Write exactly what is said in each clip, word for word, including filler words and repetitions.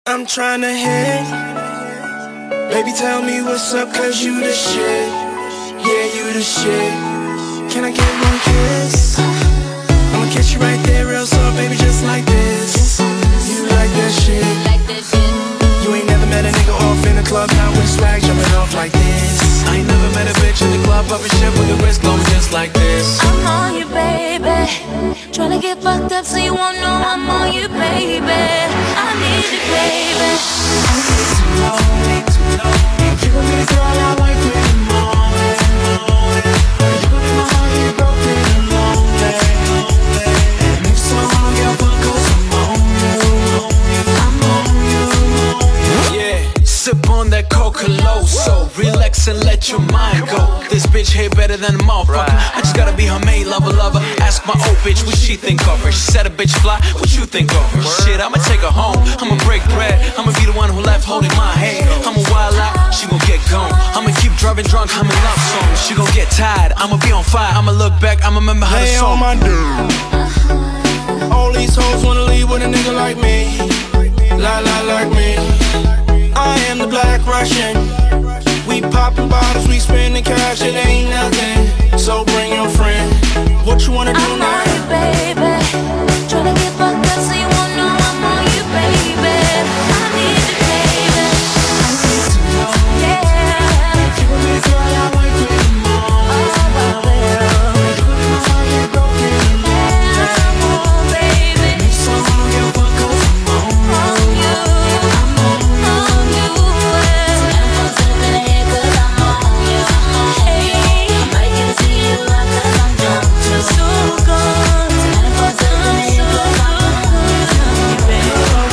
I'm tryna hit. Baby, tell me what's up, cause you the shit. Yeah, you the shit. Can I get one kiss? I'ma kiss you right there, real soft, baby, just like this. You like that shit? You ain't never met a nigga off in the club, now with swag jumping off like this. I ain't never met a bitch in the club popping shit with the wrist going just like this. I'm on you, baby. Tryna get fucked up so you won't know I'm on you, baby. I need you, baby. I need to know, need to know. You gon' be the girl I wake with in the morning. You gon' be my heart, you broken and lonely. And if so, I don't give a fuck, cause I'm on you. I'm on you. Yeah, sip on that Coca-Loso, relax and let your mind go. This bitch here better than a motherfucker. I just gotta be her main lover, lover. Ask my old bitch what she think of her. She said a bitch fly, what you think of her? Shit, I'ma take her home, I'ma break bread, I'ma be the one who left holding my hand. I'ma wild out, she gon' get gone. I'ma keep driving drunk, humming love songs. She gon' get tired, I'ma be on fire. I'ma look back, I'ma remember how the song. Lay on my dick. All these hoes wanna leave with a nigga like me. La la like me. I am the Black Russian. We poppin' bottles, we spendin' cash, it ain't nothing. So bring your friend. What you wanna do I'm now? on you, baby. Tryna get fucked up so you won't know I'm on you, baby. I need you, baby. I need to know, yeah. You gon' be the girl I wake with in the morning. Oh, I will. You gon' be my heart, you broken and lonely. I'm on, baby. So I don't give a fuck, cause I'm on you. I'm on you. I'm on you. I'm fucked up in the head cause I'm on you. Hey, I might get to you cause I'm drunk too. So gone. I'm fucked up in the head cause I'm on you, baby.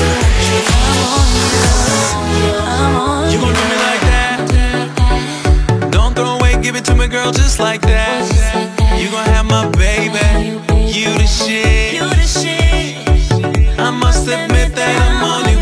I'm on you. You gon' do me like that? Don't throw away, give it to me, girl, just like that. You gon' have my baby. You the shit. You the shit. I must admit that I'm on you.